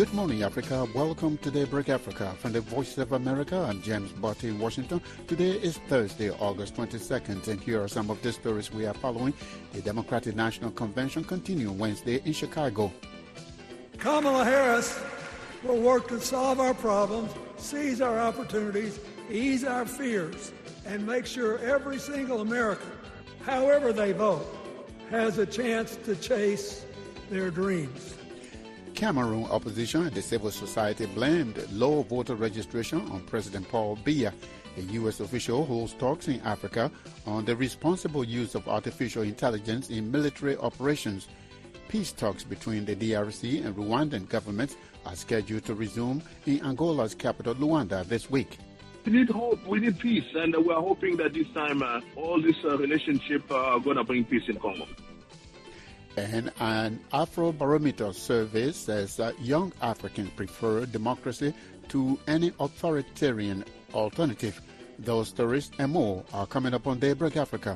Good morning, Africa. Welcome to Daybreak Africa. From the Voice of America, I'm James Barty in Washington. Today is Thursday, August 22nd, and here are some of the stories we are following. The Democratic National Convention continues Wednesday in Chicago. Kamala Harris will work to solve our problems, seize our opportunities, ease our fears, and make sure every single American, however they vote, has a chance to chase their dreams. Cameroon opposition and the civil society blamed low voter registration on President Paul Biya. A U.S. official holds talks in Africa on the responsible use of artificial intelligence in military operations. Peace talks between the DRC and Rwandan governments are scheduled to resume in Angola's capital, Luanda, this week. We need hope, we need peace, and we're hoping that this time all this relationship are going to bring peace in Congo. And an Afrobarometer survey says that young Africans prefer democracy to any authoritarian alternative. Those stories and more are coming up on Daybreak Africa.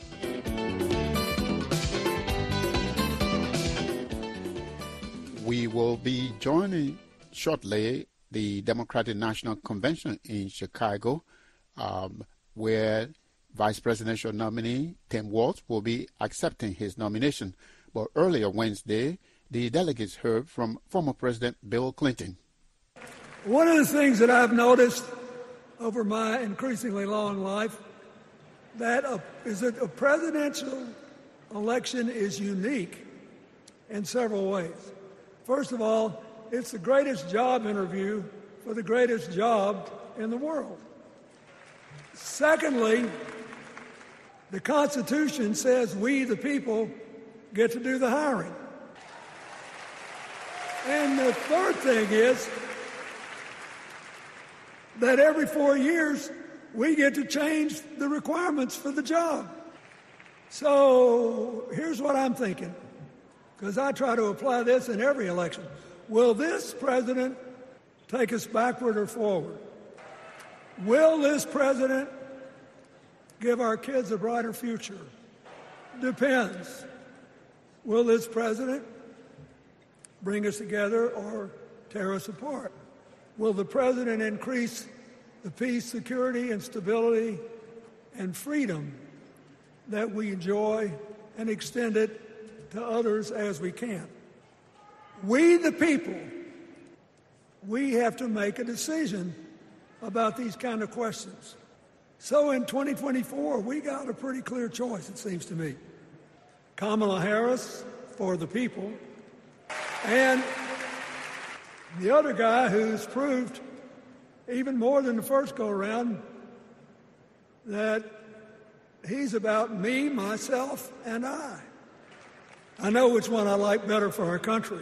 We will be joining shortly the Democratic National Convention in Chicago, where Vice Presidential nominee Tim Walz will be accepting his nomination. But earlier Wednesday, the delegates heard from former President Bill Clinton. One of the things that I've noticed over my increasingly long life is that a presidential election is unique in several ways. First of all, it's the greatest job interview for the greatest job in the world. Secondly, the Constitution says we, the people, get to do the hiring. And the third thing is that every 4 years, we get to change the requirements for the job. So here's what I'm thinking, because I try to apply this in every election. Will this president take us backward or forward? Will this president give our kids a brighter future? Depends. Will this president bring us together or tear us apart? Will the president increase the peace, security, and stability and freedom that we enjoy and extend it to others as we can? We, the people, we have to make a decision about these kind of questions. So in 2024, we got a pretty clear choice, it seems to me. Kamala Harris for the people, and the other guy who's proved even more than the first go-around that he's about me, myself, and I. I know which one I like better for our country.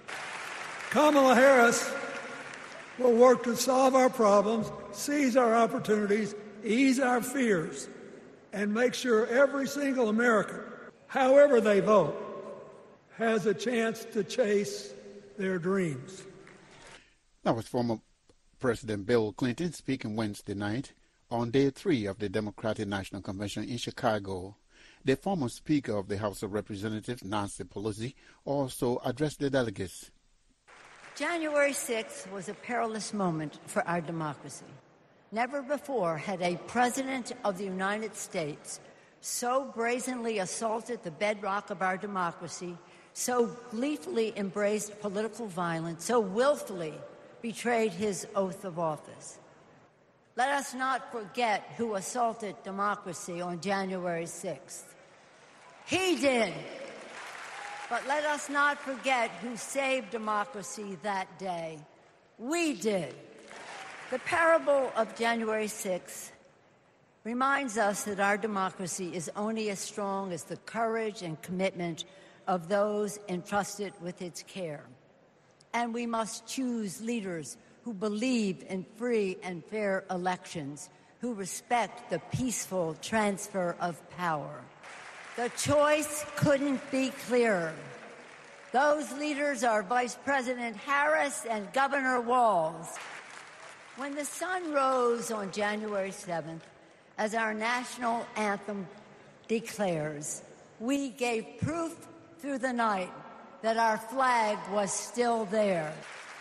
Kamala Harris will work to solve our problems, seize our opportunities, ease our fears, and make sure every single American, however they vote, has a chance to chase their dreams. That was former President Bill Clinton speaking Wednesday night on day 3 of the Democratic National Convention in Chicago. The former Speaker of the House of Representatives, Nancy Pelosi, also addressed the delegates. January 6th was a perilous moment for our democracy. Never before had a president of the United States so brazenly assaulted the bedrock of our democracy, so gleefully embraced political violence, so willfully betrayed his oath of office. Let us not forget who assaulted democracy on January 6th. He did. But let us not forget who saved democracy that day. We did. The parable of January 6th reminds us that our democracy is only as strong as the courage and commitment of those entrusted with its care. And we must choose leaders who believe in free and fair elections, who respect the peaceful transfer of power. The choice couldn't be clearer. Those leaders are Vice President Harris and Governor Walz. When the sun rose on January 7th, as our national anthem declares, we gave proof through the night that our flag was still there.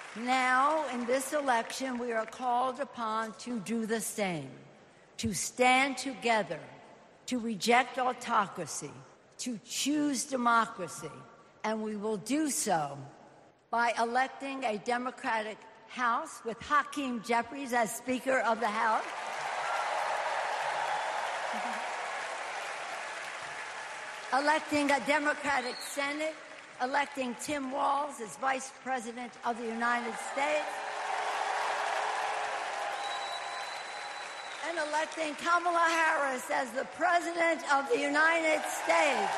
Now, in this election, we are called upon to do the same, to stand together, to reject autocracy, to choose democracy, and we will do so by electing a Democratic House with Hakeem Jeffries as Speaker of the House, electing a Democratic Senate, electing Tim Walz as Vice President of the United States, and electing Kamala Harris as the President of the United States.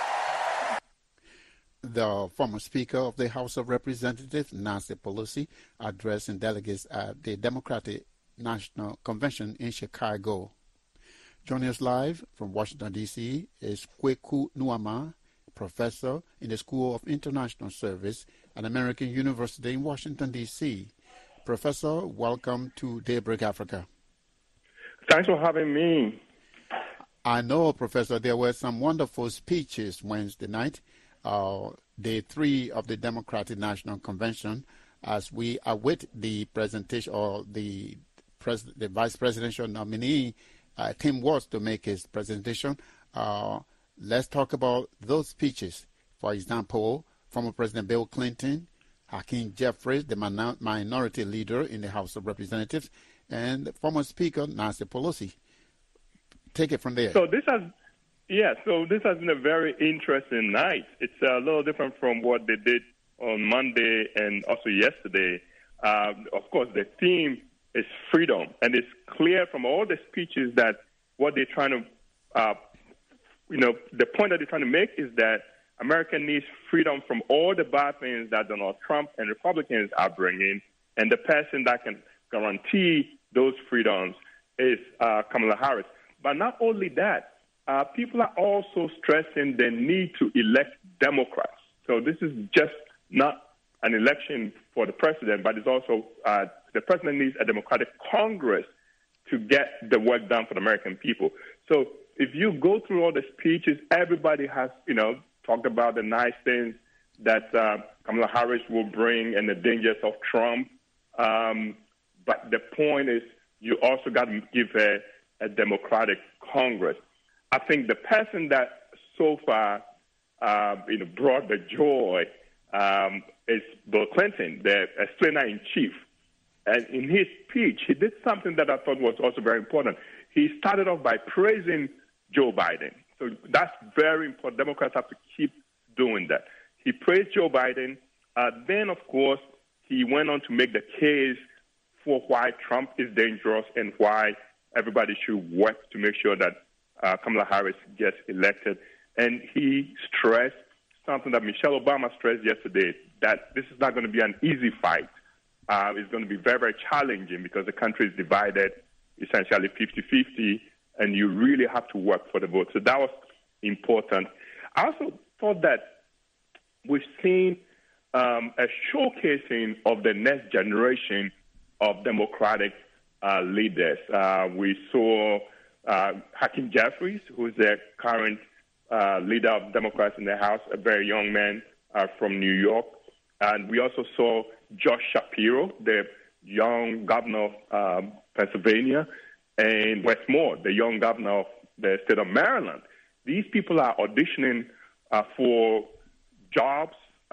The former Speaker of the House of Representatives, Nancy Pelosi, addressing delegates at the Democratic National Convention in Chicago. Joining us live from Washington, D.C. is Kweku Nwoama, professor in the School of International Service at American University in Washington, D.C. Professor, welcome to Daybreak Africa. Thanks for having me. I know, Professor, there were some wonderful speeches Wednesday night, day 3 of the Democratic National Convention, as we await the presentation or the vice presidential nominee, Tim Walz, to make his presentation. Let's talk about those speeches. For example, former President Bill Clinton, Hakeem Jeffries, the minority leader in the House of Representatives, and former Speaker Nancy Pelosi. Take it from there. So this has been a very interesting night. It's a little different from what they did on Monday and also yesterday. Of course, the theme is freedom, and it's clear from all the speeches that what they're trying to the point that they're trying to make is that America needs freedom from all the bad things that Donald Trump and Republicans are bringing, and the person that can guarantee those freedoms is Kamala Harris. But not only that, people are also stressing the need to elect Democrats. So this is just not an election for the president, but it's also the president needs a Democratic Congress to get the work done for the American people. So if you go through all the speeches, everybody has, talked about the nice things that Kamala Harris will bring and the dangers of Trump. But the point is, you also got to give a Democratic Congress. I think the person that so far, brought the joy is Bill Clinton, the explainer-in-chief. And in his speech, he did something that I thought was also very important. He started off by praising Joe Biden. So that's very important. Democrats have to keep doing that. He praised Joe Biden. Then, of course, he went on to make the case for why Trump is dangerous and why everybody should work to make sure that Kamala Harris gets elected. And he stressed something that Michelle Obama stressed yesterday, that this is not going to be an easy fight. It's going to be very, very challenging because the country is divided essentially 50-50, and you really have to work for the vote. So that was important. I also thought that we've seen a showcasing of the next generation of Democratic leaders. We saw Hakeem Jeffries, who's the current leader of Democrats in the House, a very young man from New York. And we also saw Josh Shapiro, the young governor of Pennsylvania, and Wes Moore, the young governor of the state of Maryland. These people are auditioning for jobs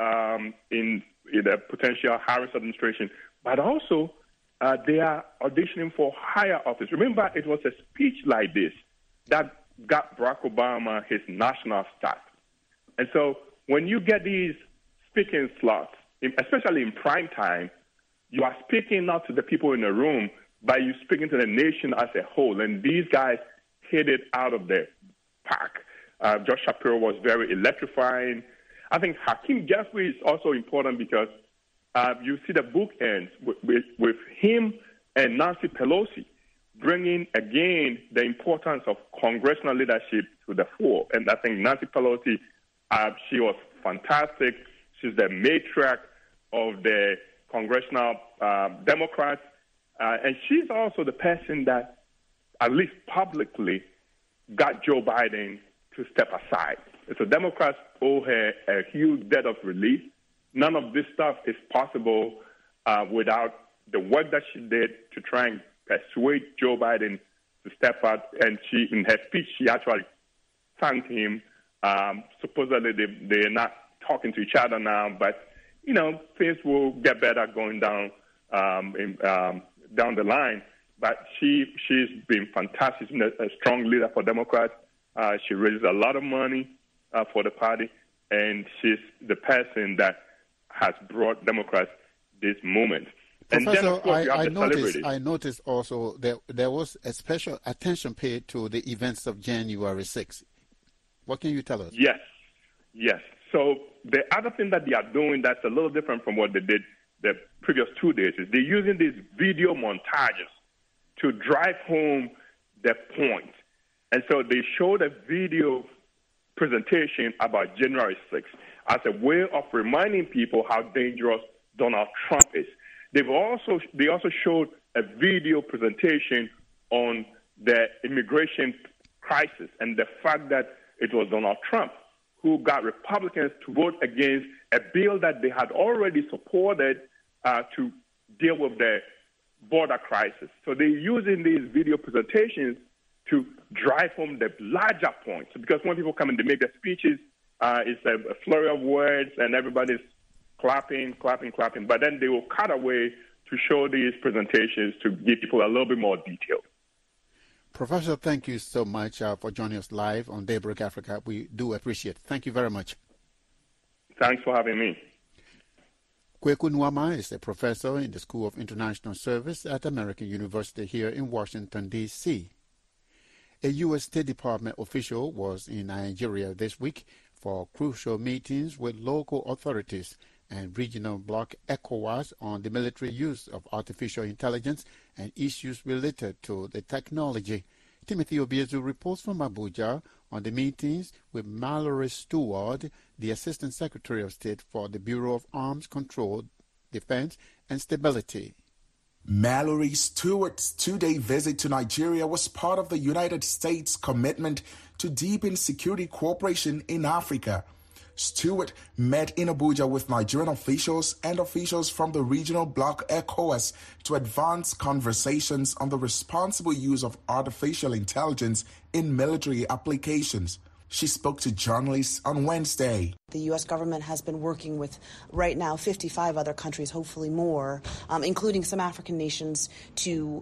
in the potential Harris administration, but also they are auditioning for higher office. Remember, it was a speech like this that got Barack Obama his national start. And so when you get these speaking slots, especially in prime time, you are speaking not to the people in the room, but you're speaking to the nation as a whole. And these guys hit it out of the park. Josh Shapiro was very electrifying. I think Hakeem Jeffries is also important because you see the bookends with him and Nancy Pelosi bringing, again, the importance of congressional leadership to the fore. And I think Nancy Pelosi, she was fantastic. She's the matriarch of the congressional Democrats. And she's also the person that, at least publicly, got Joe Biden to step aside. So Democrats owe her a huge debt of relief. None of this stuff is possible without the work that she did to try and persuade Joe Biden to step out. And she, in her speech, she actually thanked him. Supposedly they're not talking to each other now, but things will get better going down down the line. But she's been fantastic. She's been a strong leader for Democrats. She raises a lot of money for the party, and she's the person that has brought Democrats this moment. Professor, and then, of course, I noticed also there was a special attention paid to the events of January 6th. What can you tell us? Yes. So the other thing that they are doing that's a little different from what they did the previous 2 days is they're using these video montages to drive home their point. And so they showed a video presentation about January 6th as a way of reminding people how dangerous Donald Trump is. They also showed a video presentation on the immigration crisis and the fact that it was Donald Trump who got Republicans to vote against a bill that they had already supported to deal with the border crisis. So they're using these video presentations to drive home the larger points. Because when people come and they make their speeches, it's a flurry of words and everybody's clapping. But then they will cut away to show these presentations to give people a little bit more detail. Professor, thank you so much for joining us live on Daybreak Africa. We do appreciate it. Thank you very much. Thanks for having me. Kweku Nwauma is a professor in the School of International Service at American University here in Washington, D.C. A U.S. State Department official was in Nigeria this week for crucial meetings with local authorities and regional bloc ECOWAS on the military use of artificial intelligence and issues related to the technology. Timothy Obiezu reports from Abuja on the meetings with Mallory Stewart, the Assistant Secretary of State for the Bureau of Arms Control, Defense, and Stability. Mallory Stewart's two-day visit to Nigeria was part of the United States' commitment to deepen security cooperation in Africa. Stewart met in Abuja with Nigerian officials and officials from the regional bloc ECOWAS to advance conversations on the responsible use of artificial intelligence in military applications. She spoke to journalists on Wednesday. The U.S. government has been working with, right now, 55 other countries, hopefully more, including some African nations, to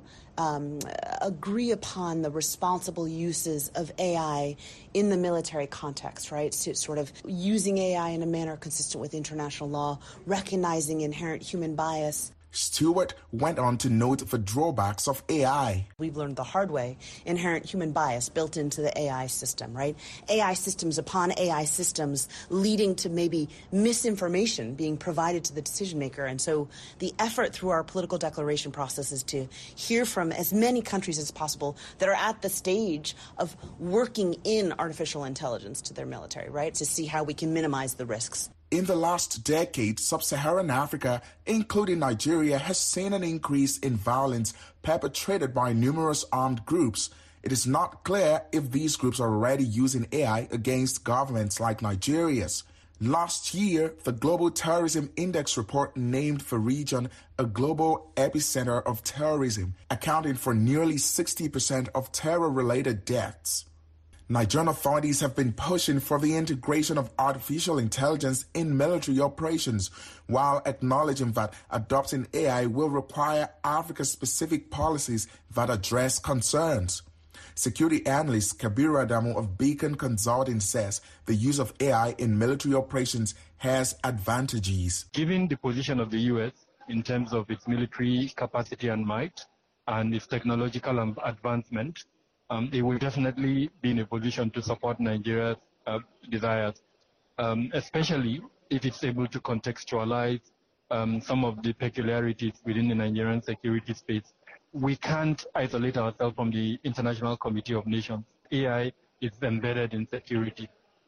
agree upon the responsible uses of AI in the military context, right? So sort of using AI in a manner consistent with international law, recognizing inherent human bias. Stewart went on to note the drawbacks of AI. We've learned the hard way, inherent human bias built into the AI system, right? AI systems upon AI systems leading to maybe misinformation being provided to the decision maker. And so the effort through our political declaration process is to hear from as many countries as possible that are at the stage of working in artificial intelligence to their military, right? To see how we can minimize the risks. In the last decade, sub-Saharan Africa, including Nigeria, has seen an increase in violence perpetrated by numerous armed groups. It is not clear if these groups are already using AI against governments like Nigeria's. Last year, the Global Terrorism Index report named the region a global epicenter of terrorism, accounting for nearly 60% of terror-related deaths. Nigerian authorities have been pushing for the integration of artificial intelligence in military operations, while acknowledging that adopting AI will require Africa-specific policies that address concerns. Security analyst Kabiru Adamu of Beacon Consulting says the use of AI in military operations has advantages. Given the position of the U.S. in terms of its military capacity and might and its technological advancement, it will definitely be in a position to support Nigeria's desires, especially if it's able to contextualize some of the peculiarities within the Nigerian security space. We can't isolate ourselves from the International Committee of Nations. AI is embedded in security.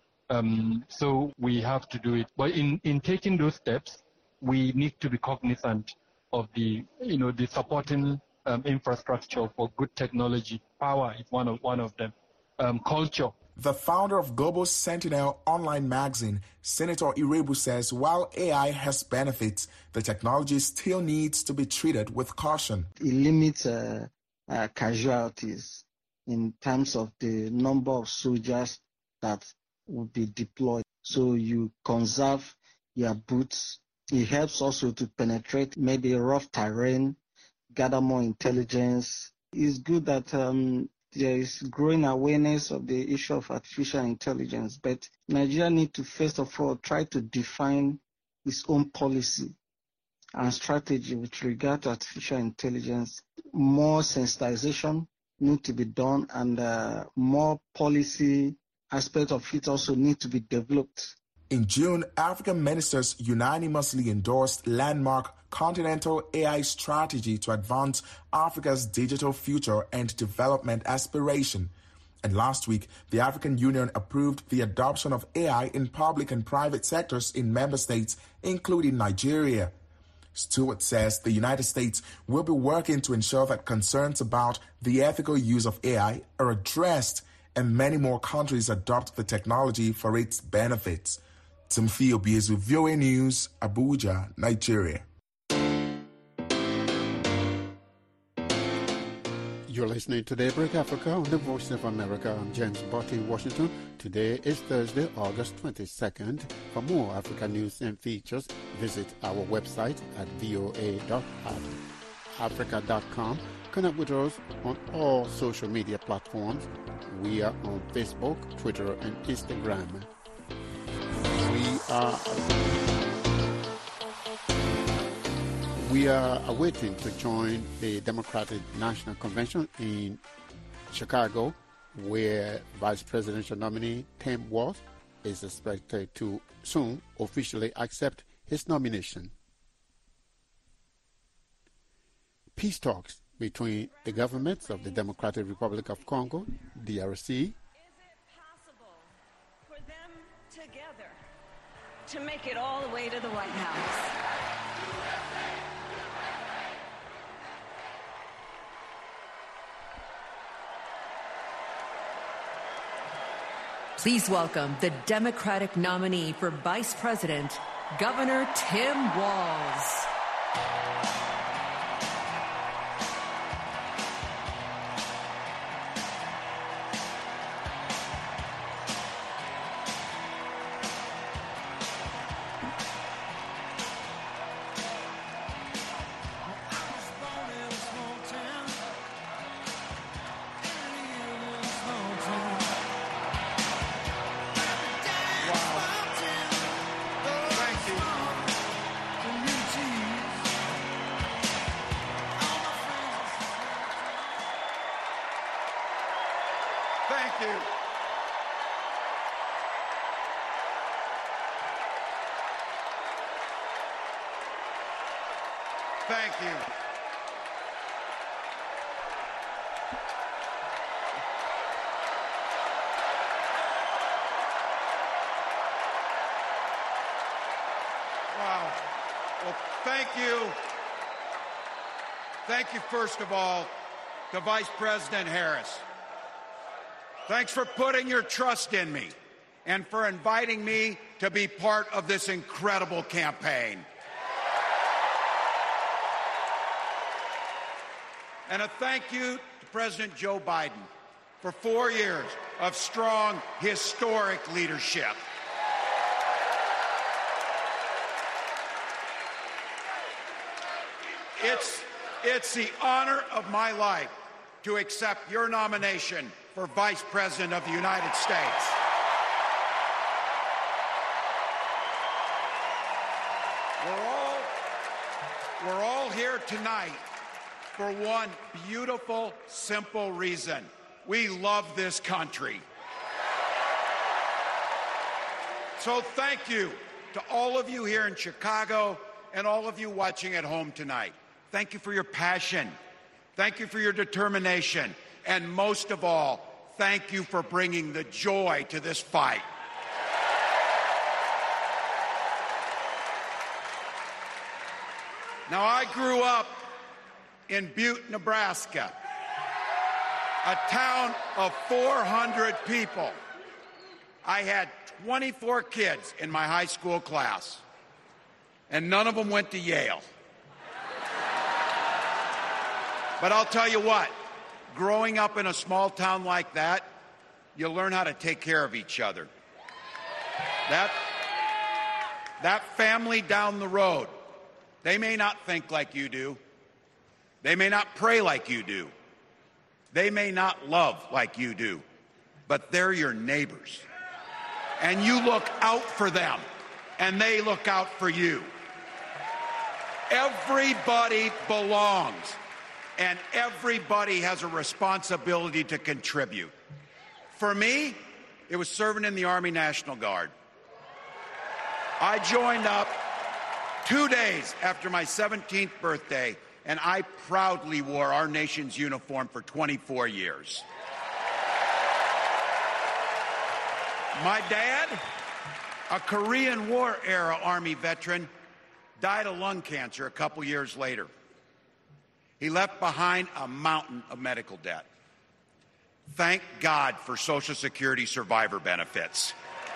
So we have to do it. But in taking those steps, we need to be cognizant of the supporting infrastructure for good technology. Power is one of them. Culture The founder of Global Sentinel online magazine, Senator Irebu, says while AI has benefits, the technology still needs to be treated with caution. It limits casualties in terms of the number of soldiers that will be deployed. So you conserve your boots. It helps also to penetrate maybe rough terrain, gather more intelligence. It's good that there is growing awareness of the issue of artificial intelligence, but Nigeria needs to first of all try to define its own policy and strategy with regard to artificial intelligence. More sensitization need to be done, and more policy aspect of it also need to be developed. In June, African ministers unanimously endorsed landmark continental AI strategy to advance Africa's digital future and development aspiration. And last week, the African Union approved the adoption of AI in public and private sectors in member states, including Nigeria. Stewart says the United States will be working to ensure that concerns about the ethical use of AI are addressed and many more countries adopt the technology for its benefits. Timothy Obiezu, VOA News, Abuja, Nigeria. You're listening to Daybreak Africa on the Voice of America. I'm James Botti in Washington. Today is Thursday, August 22nd. For more Africa news and features, visit our website at voa.africa.com. Connect with us on all social media platforms. We are on Facebook, Twitter, and Instagram. We are awaiting to join the Democratic National Convention in Chicago, where Vice Presidential nominee Tim Walz is expected to soon officially accept his nomination. Peace talks between the governments of the Democratic Republic of Congo, DRC. Is it possible for them together to make it all the way to the White House? Please welcome the Democratic nominee for Vice President, Governor Tim Walz. Thank you. Thank you. Wow. Well, thank you. Thank you, first of all, to Vice President Harris. Thanks for putting your trust in me and for inviting me to be part of this incredible campaign. And a thank you to President Joe Biden for 4 years of strong, historic leadership. It's the honor of my life to accept your nomination for Vice President of the United States. We're all here tonight for one beautiful, simple reason. We love this country. So thank you to all of you here in Chicago and all of you watching at home tonight. Thank you for your passion. Thank you for your determination. And most of all, thank you for bringing the joy to this fight. Now, I grew up in Butte, Nebraska, a town of 400 people. I had 24 kids in my high school class, and none of them went to Yale. But I'll tell you what, growing up in a small town like that, you learn how to take care of each other. That family down the road, they may not think like you do. They may not pray like you do. They may not love like you do. But they're your neighbors. And you look out for them, and they look out for you. Everybody belongs, and everybody has a responsibility to contribute. For me, it was serving in the Army National Guard. I joined up 2 days after my 17th birthday, and I proudly wore our nation's uniform for 24 years. My dad, a Korean War-era Army veteran, died of lung cancer a couple years later. He left behind a mountain of medical debt. Thank God for Social Security survivor benefits.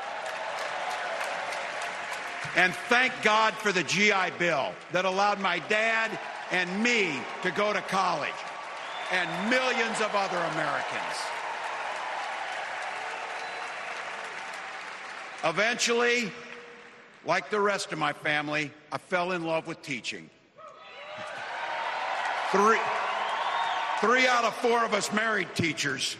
And thank God for the GI Bill that allowed my dad and me to go to college, and millions of other Americans. Eventually, like the rest of my family, I fell in love with teaching. Three out of 4 of us married teachers.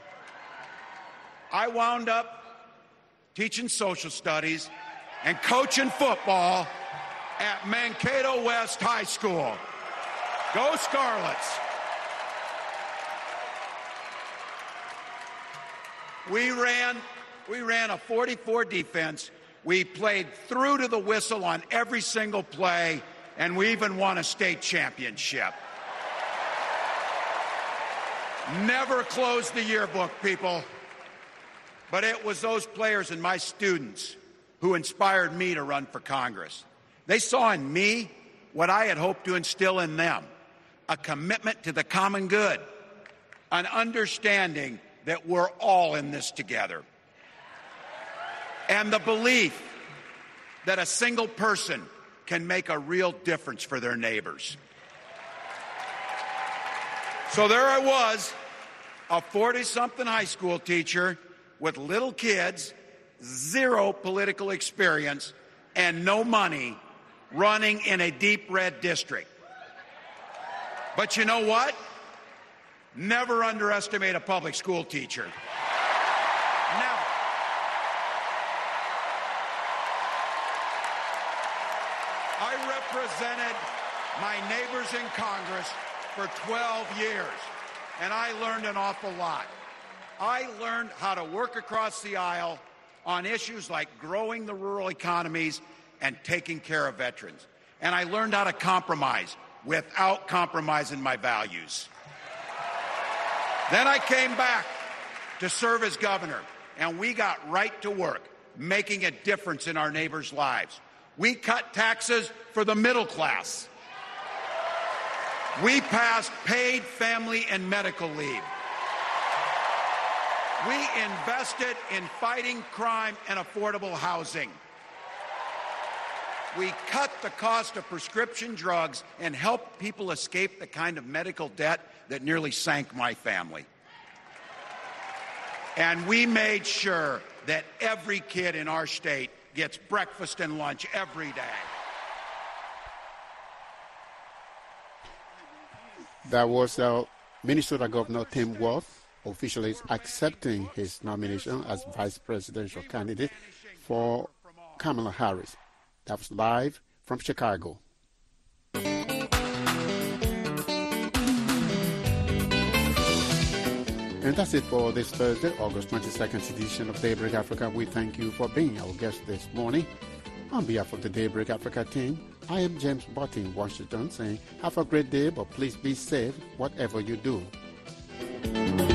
I wound up teaching social studies and coaching football at Mankato West High School. Go Scarlets! We ran a 44 defense. We played through to the whistle on every single play, and we even won a state championship. Never closed the yearbook, people. But it was those players and my students who inspired me to run for Congress. They saw in me what I had hoped to instill in them, a commitment to the common good, an understanding that we're all in this together, and the belief that a single person can make a real difference for their neighbors. So there I was, a 40-something high school teacher with little kids, 0 political experience, and no money, running in a deep red district. But you know what? Never underestimate a public school teacher. Never. I represented my neighbors in Congress for 12 years, and I learned an awful lot. I learned how to work across the aisle on issues like growing the rural economies and taking care of veterans. And I learned how to compromise without compromising my values. Then I came back to serve as governor, and we got right to work making a difference in our neighbors' lives. We cut taxes for the middle class. We passed paid family and medical leave. We invested in fighting crime and affordable housing. We cut the cost of prescription drugs and helped people escape the kind of medical debt that nearly sank my family. And we made sure that every kid in our state gets breakfast and lunch every day. That was Minnesota Governor Tim Walz officially accepting his nomination as vice presidential candidate for Kamala Harris. That was live from Chicago. And that's it for this Thursday, August 22nd edition of Daybreak Africa. We thank you for being our guest this morning. On behalf of the Daybreak Africa team, I am James Butt in Washington saying have a great day, but please be safe whatever you do.